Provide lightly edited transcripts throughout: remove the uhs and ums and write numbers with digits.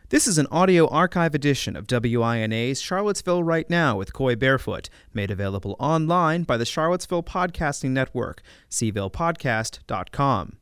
This is an audio archive edition of WINA's Charlottesville Right Now with Coy Barefoot, made available online by the Charlottesville Podcasting Network, cvillepodcast.com.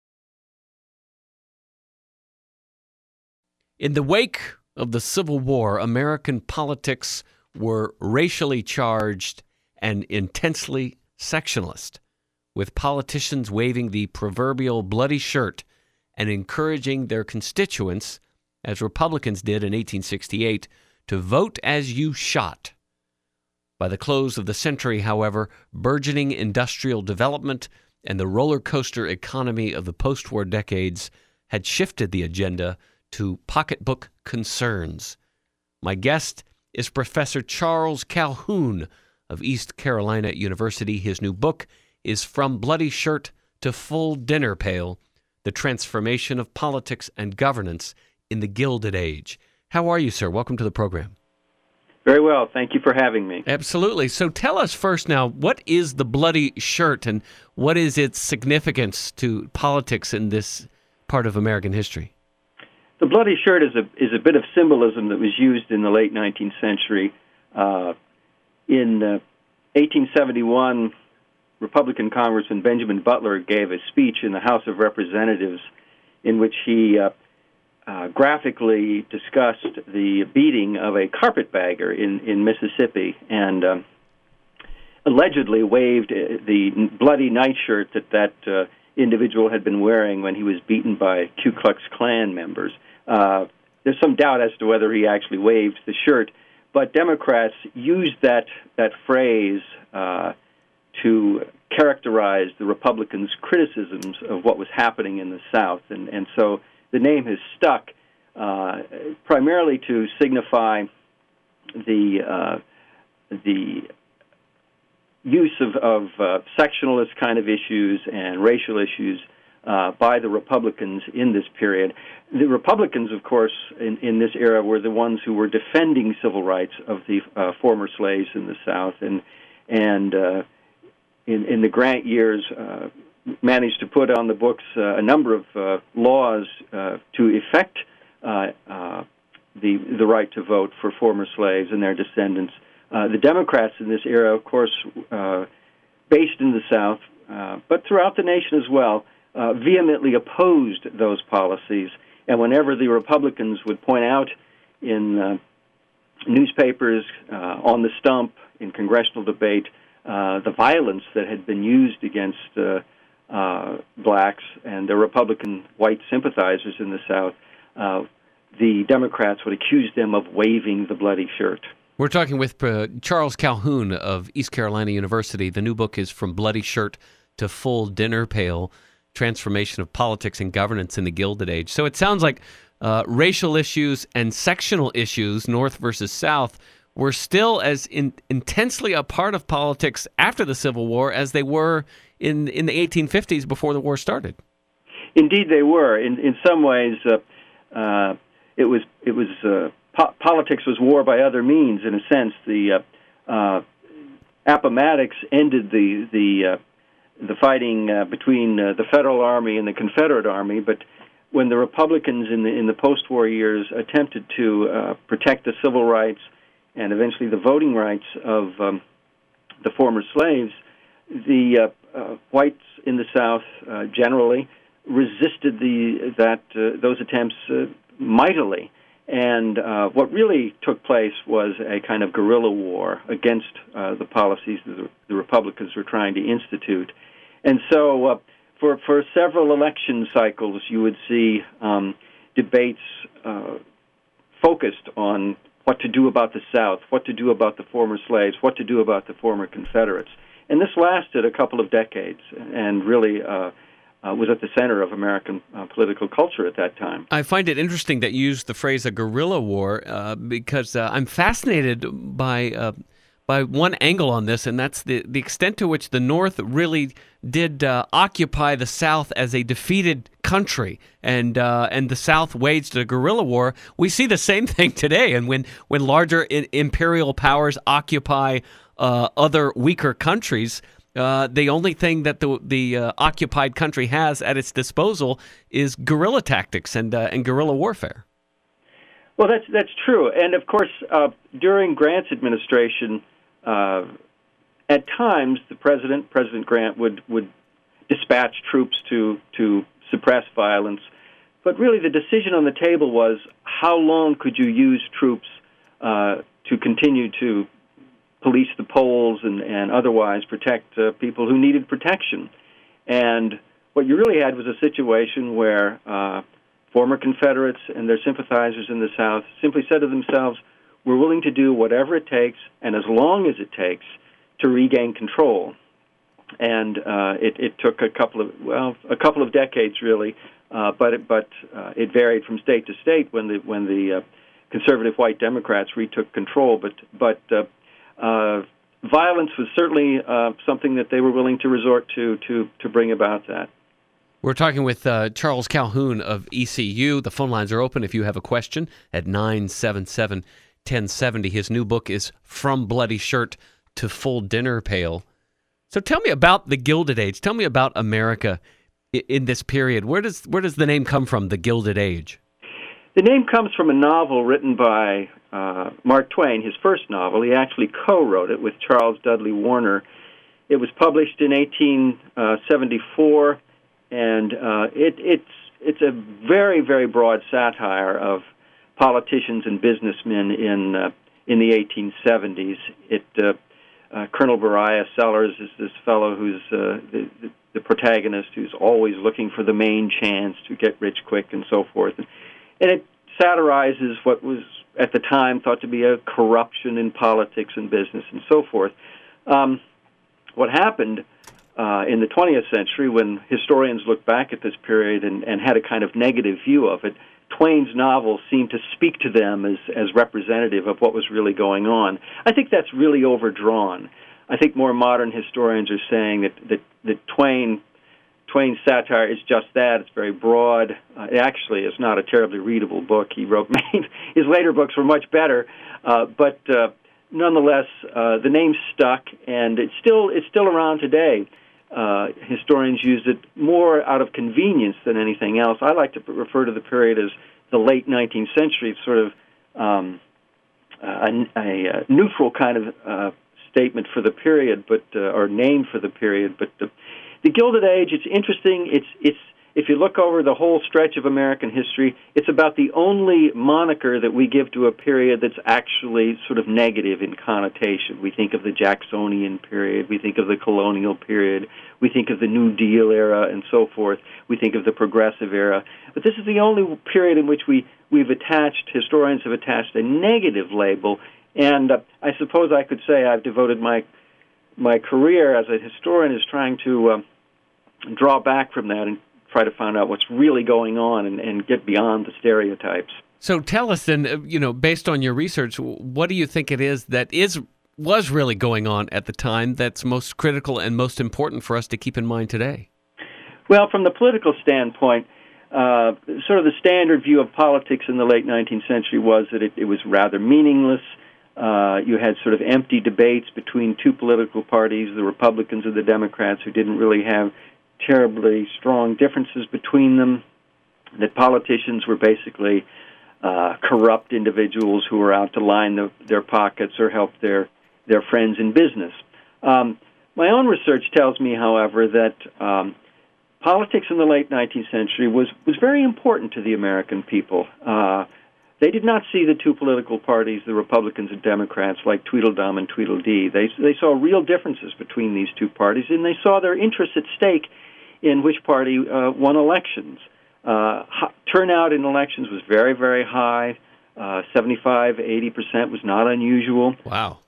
In the wake of the Civil War, American politics were racially charged and intensely sectionalist, with politicians waving the proverbial bloody shirt and encouraging their constituents, as Republicans did in 1868, to vote as you shot. By the close of the century, however, burgeoning industrial development and the roller coaster economy of the post-war decades had shifted the agenda to pocketbook concerns. My guest is Professor Charles Calhoun of East Carolina University. His new book is From Bloody Shirt to Full Dinner Pail: The Transformation of Politics and Governance in the Gilded Age. How are you, sir? Welcome to the program. Very well. Thank you for having me. Absolutely. So tell us first now, what is the bloody shirt and what is its significance to politics in this part of American history? The bloody shirt is a bit of symbolism that was used in the late 19th century. In 1871, Republican Congressman Benjamin Butler gave a speech in the House of Representatives in which he graphically discussed the beating of a carpetbagger in Mississippi and allegedly waved the bloody nightshirt that individual had been wearing when he was beaten by Ku Klux Klan members. There's some doubt as to whether he actually waved the shirt, but Democrats used that phrase to characterize the Republicans' criticisms of what was happening in the South, and so the name has stuck primarily to signify the use of sectionalist kind of issues and racial issues by the Republicans in this period. The Republicans, of course, in this era were the ones who were defending civil rights of the former slaves in the South, and in the Grant years managed to put on the books a number of laws to effect the right to vote for former slaves and their descendants. The Democrats in this era, of course, based in the South, but throughout the nation as well, vehemently opposed those policies. And whenever the Republicans would point out in newspapers, on the stump, in congressional debate, the violence that had been used against blacks and the Republican white sympathizers in the South, the Democrats would accuse them of waving the bloody shirt. We're talking with Charles Calhoun of East Carolina University. The new book is From Bloody Shirt to Full Dinner Pail: Transformation of Politics and Governance in the Gilded Age. So it sounds like racial issues and sectional issues, North versus South, were still as intensely a part of politics after the Civil War as they were in the 1850s before the war started. Indeed, they were. In some ways, politics was war by other means. In a sense, the Appomattox ended the fighting between the Federal Army and the Confederate Army, but when the Republicans in the post-war years attempted to protect the civil rights and eventually the voting rights of the former slaves, the whites in the South generally resisted those attempts mightily. And what really took place was a kind of guerrilla war against the policies that the Republicans were trying to institute. And so for several election cycles, you would see debates focused on what to do about the South, what to do about the former slaves, what to do about the former Confederates. And this lasted a couple of decades and really was at the center of American political culture at that time. I find it interesting that you used the phrase a guerrilla war because I'm fascinated by one angle on this, and that's the extent to which the North really did occupy the South as a defeated country, and the South waged a guerrilla war. We see the same thing today, and when larger imperial powers occupy other weaker countries, the only thing that the occupied country has at its disposal is guerrilla tactics and guerrilla warfare. Well, that's true, and of course, during Grant's administration, at times the President Grant, would dispatch troops to suppress violence, but really the decision on the table was how long could you use troops to continue to police the polls and otherwise protect people who needed protection. And what you really had was a situation where former Confederates and their sympathizers in the South simply said to themselves, we're willing to do whatever it takes and as long as it takes to regain control. And it took a couple of decades really, but it varied from state to state when the conservative white Democrats retook control. But violence was certainly something that they were willing to resort to bring about that. We're talking with Charles Calhoun of ECU. The phone lines are open if you have a question at 977-1070. His new book is From Bloody Shirt to Full Dinner Pail. So tell me about the Gilded Age. Tell me about America in this period. Where does the name come from, the Gilded Age? The name comes from a novel written by Mark Twain, his first novel. He actually co-wrote it with Charles Dudley Warner. It was published in 1874, and it's a very, very broad satire of politicians and businessmen in the 1870s. Colonel Beriah Sellers is this fellow who's the protagonist, who's always looking for the main chance to get rich quick and so forth. And it satirizes what was at the time thought to be a corruption in politics and business and so forth. What happened in the 20th century, when historians look back at this period and had a kind of negative view of it, Twain's novels seemed to speak to them as representative of what was really going on. I think that's really overdrawn. I think more modern historians are saying that Twain's satire is just that. It's very broad. It actually is not a terribly readable book. His later books were much better, but nonetheless, the name stuck, and it's still around today. Historians use it more out of convenience than anything else. I like to refer to the period as the late 19th century, sort of a neutral kind of statement for the period, or name for the period. But the Gilded Age, it's interesting. It's if you look over the whole stretch of American history, it's about the only moniker that we give to a period that's actually sort of negative in connotation. We think of the Jacksonian period, we think of the colonial period, we think of the New Deal era and so forth, we think of the progressive era. But this is the only period in which historians have attached a negative label, and I suppose I could say I've devoted my career as a historian is trying to draw back from that and try to find out what's really going on and get beyond the stereotypes. So tell us then, based on your research, what do you think it is that was really going on at the time that's most critical and most important for us to keep in mind today? Well, from the political standpoint, sort of the standard view of politics in the late 19th century was that it was rather meaningless. You had sort of empty debates between two political parties, the Republicans and the Democrats, who didn't really have terribly strong differences between them, that politicians were basically corrupt individuals who were out to line their pockets or help their friends in business. My own research tells me, however, that politics in the late 19th century was very important to the American people. They did not see the two political parties, the Republicans and Democrats, like Tweedledum and Tweedledee. They saw real differences between these two parties, and they saw their interests at stake in which party won elections. Turnout in elections was very, very high. 75-80% was not unusual. Wow.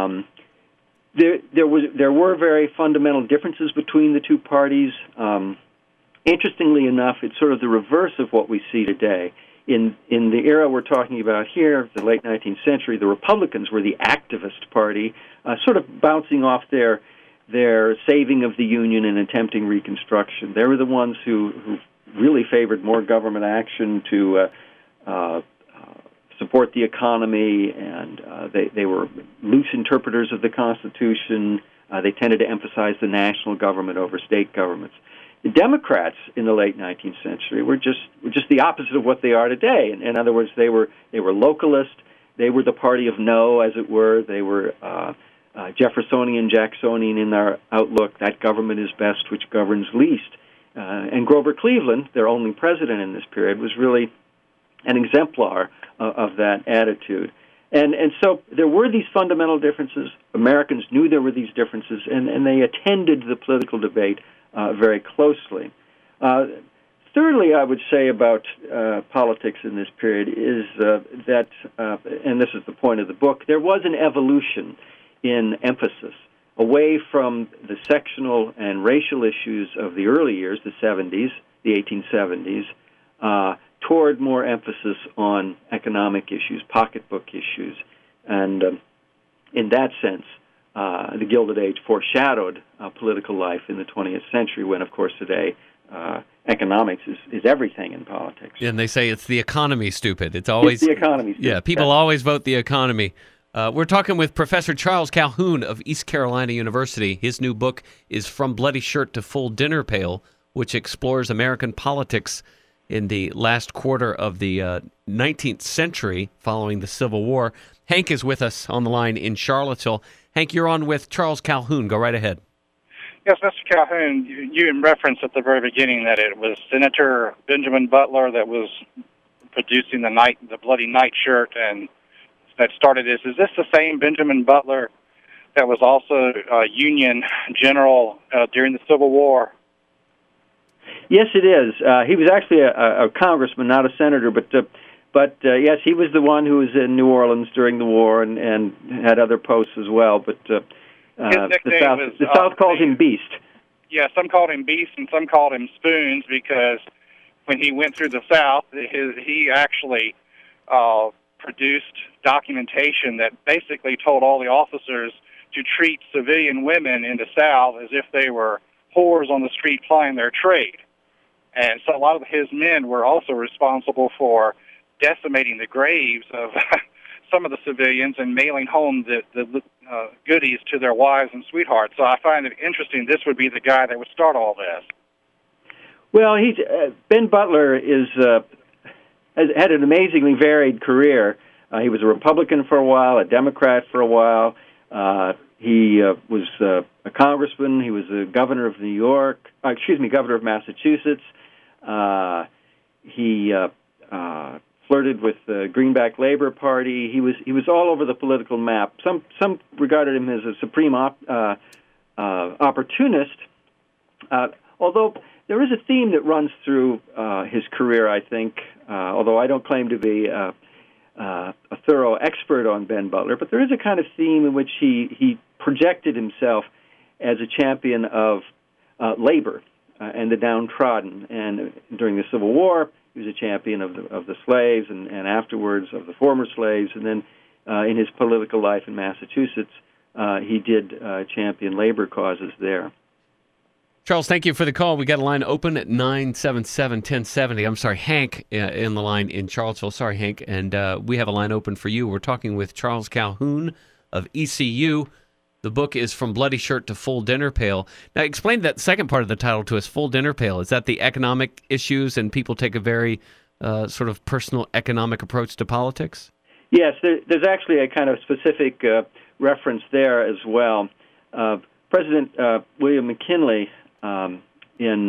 There were very fundamental differences between the two parties. Interestingly enough, it's sort of the reverse of what we see today. In the era we're talking about here, the late 19th century, the Republicans were the activist party, sort of bouncing off their saving of the Union and attempting Reconstruction. They were the ones who really favored more government action to support the economy, and they were loose interpreters of the Constitution. They tended to emphasize the national government over state governments. The Democrats in the late 19th century were just the opposite of what they are today. In other words, they were localist. They were the party of no, as it were. They were Jeffersonian, Jacksonian in their outlook. That government is best which governs least. And Grover Cleveland, their only president in this period, was really an exemplar of that attitude. And so there were these fundamental differences. Americans knew there were these differences, and they attended the political debate very closely. Thirdly, I would say about politics in this period is that, and this is the point of the book, there was an evolution in emphasis away from the sectional and racial issues of the early years, the 70s, the 1870s, toward more emphasis on economic issues, pocketbook issues. And in that sense, the Gilded Age foreshadowed political life in the 20th century when, of course, today economics is everything in politics. And they say it's the economy, stupid. It's always the economy, stupid. Yeah, people always vote the economy. We're talking with Professor Charles Calhoun of East Carolina University. His new book is From Bloody Shirt to Full Dinner Pail, which explores American politics in the last quarter of the 19th century following the Civil War. Hank is with us on the line in Charlottesville. Hank, you're on with Charles Calhoun. Go right ahead. Yes, Mr. Calhoun, you referenced at the very beginning that it was Senator Benjamin Butler that was producing the bloody nightshirt and that started this. Is this the same Benjamin Butler that was also a Union general during the Civil War? Yes, it is. He was actually a congressman, not a senator, but yes, he was the one who was in New Orleans during the war and had other posts as well. But the South calls him Beast. Yeah, some called him Beast and some called him Spoons because when he went through the South, he actually produced documentation that basically told all the officers to treat civilian women in the South as if they were whores on the street plying their trade. And so a lot of his men were also responsible for decimating the graves of some of the civilians and mailing home the goodies to their wives and sweethearts. So I find it interesting this would be the guy that would start all this. Well, Ben Butler has had an amazingly varied career. He was a Republican for a while, a Democrat for a while. He was a congressman. He was the governor of governor of Massachusetts. He flirted with the Greenback Labor Party. He was all over the political map. Some regarded him as a supreme opportunist. Although there is a theme that runs through his career, I think. Although I don't claim to be a thorough expert on Ben Butler, but there is a kind of theme in which he projected himself as a champion of labor and the downtrodden. And during the Civil War, he was a champion of the slaves, and afterwards of the former slaves. And then in his political life in Massachusetts, he did champion labor causes there. Charles, thank you for the call. We got a line open at 977-1070. I'm sorry, Hank in the line in Charlottesville. Sorry, Hank. And we have a line open for you. We're talking with Charles Calhoun of ECU. The book is From Bloody Shirt to Full Dinner Pail. Now, explain that second part of the title to us, Full Dinner Pail. Is that the economic issues and people take a very sort of personal economic approach to politics? Yes, there's actually a kind of specific reference there as well. President William McKinley in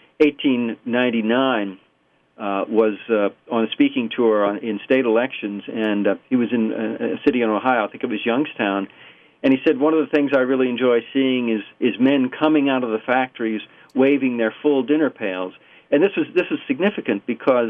1899 was on a speaking tour in state elections, and he was in a city in Ohio, I think it was Youngstown, and he said, one of the things I really enjoy seeing is men coming out of the factories waving their full dinner pails. And this is significant because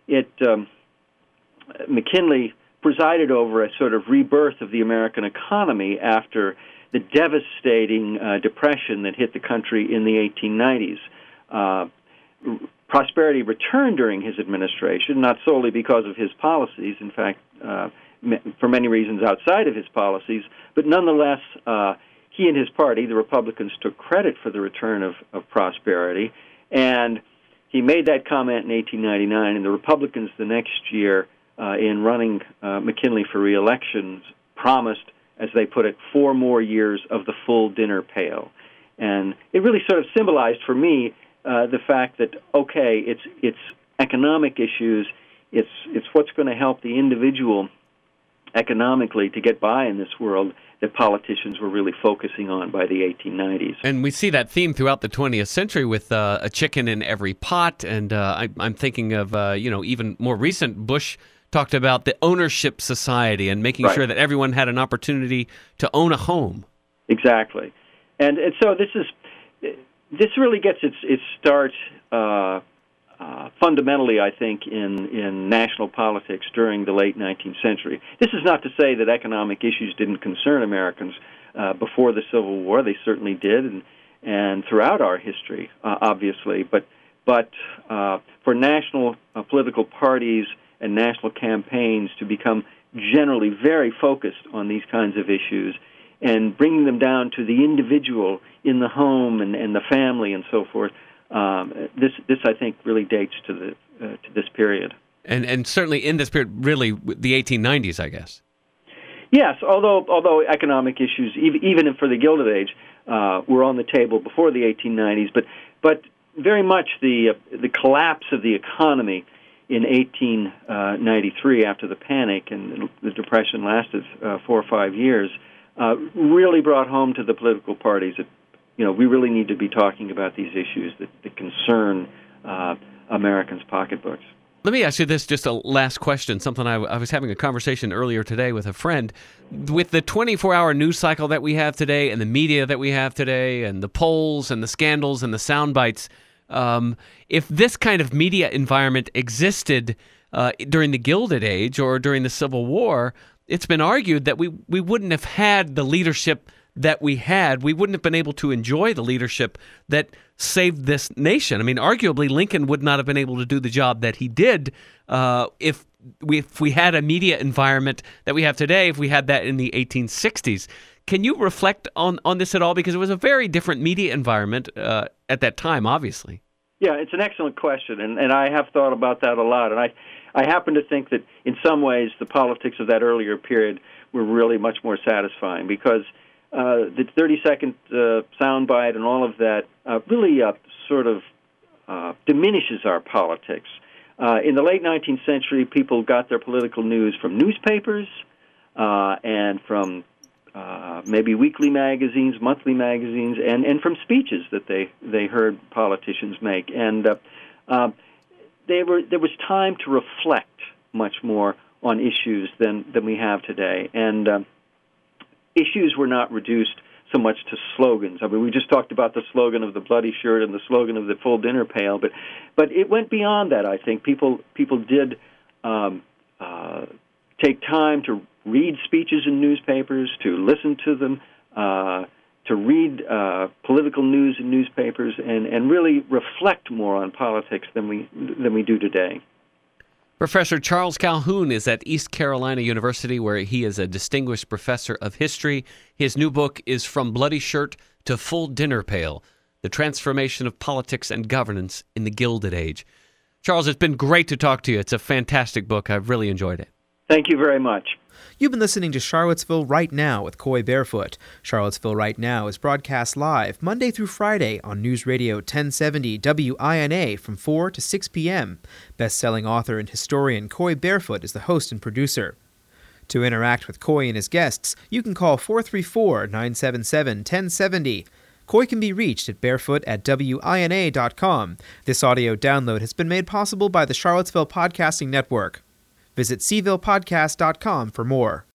McKinley presided over a sort of rebirth of the American economy after the devastating depression that hit the country in the 1890s. Prosperity returned during his administration, not solely because of his policies, in fact, for many reasons outside of his policies, but nonetheless, he and his party, the Republicans, took credit for the return of prosperity, and he made that comment in 1899, and the Republicans the next year, in running McKinley for re-election, promised, as they put it, 4 more years of the full dinner pail. And it really sort of symbolized for me the fact that, okay, it's economic issues, it's what's going to help the individual economically to get by in this world that politicians were really focusing on by the 1890s. And we see that theme throughout the 20th century with a chicken in every pot. And I'm thinking of, even more recent, Bush talked about the ownership society and making sure that everyone had an opportunity to own a home. Exactly. And so this really gets its start fundamentally, I think, in national politics during the late 19th century. This is not to say that economic issues didn't concern Americans before the Civil War. They certainly did, and throughout our history, obviously. But for national political parties and national campaigns to become generally very focused on these kinds of issues and bringing them down to the individual in the home and the family and so forth, this I think really dates to this period. And certainly in this period, really the 1890s, I guess. Yes, although economic issues, even for the Gilded Age, were on the table before the 1890s, but very much the collapse of the economy in 1893 after the panic and the Depression lasted 4 or 5 years, really brought home to the political parties that we really need to be talking about these issues that concern Americans' pocketbooks. Let me ask you this, just a last question, something I was having a conversation earlier today with a friend. With the 24-hour news cycle that we have today and the media that we have today and the polls and the scandals and the sound bites, if this kind of media environment existed during the Gilded Age or during the Civil War, it's been argued that we wouldn't have had the leadership that we had. We wouldn't have been able to enjoy the leadership that saved this nation. I mean, arguably, Lincoln would not have been able to do the job that he did if we had a media environment that we have today, if we had that in the 1860s. Can you reflect on this at all? Because it was a very different media environment at that time, obviously. Yeah, it's an excellent question, and I have thought about that a lot. And I happen to think that in some ways the politics of that earlier period were really much more satisfying because the 30-second soundbite and all of that really sort of diminishes our politics. In the late 19th century, people got their political news from newspapers and from maybe weekly magazines, monthly magazines, and from speeches that they heard politicians make. And there was time to reflect much more on issues than we have today. And issues were not reduced so much to slogans. I mean, we just talked about the slogan of the bloody shirt and the slogan of the full dinner pail, but it went beyond that. I think people did take time to read speeches in newspapers, to listen to them, to read political news in newspapers, and really reflect more on politics than we do today. Professor Charles Calhoun is at East Carolina University, where he is a distinguished professor of history. His new book is From Bloody Shirt to Full Dinner Pail, The Transformation of Politics and Governance in the Gilded Age. Charles, it's been great to talk to you. It's a fantastic book. I've really enjoyed it. Thank you very much. You've been listening to Charlottesville Right Now with Coy Barefoot. Charlottesville Right Now is broadcast live Monday through Friday on News Radio 1070 WINA from 4 to 6 p.m. Best-selling author and historian Coy Barefoot is the host and producer. To interact with Coy and his guests, you can call 434-977-1070. Coy can be reached at barefoot@wina.com. This audio download has been made possible by the Charlottesville Podcasting Network. Visit cvillepodcast.com for more.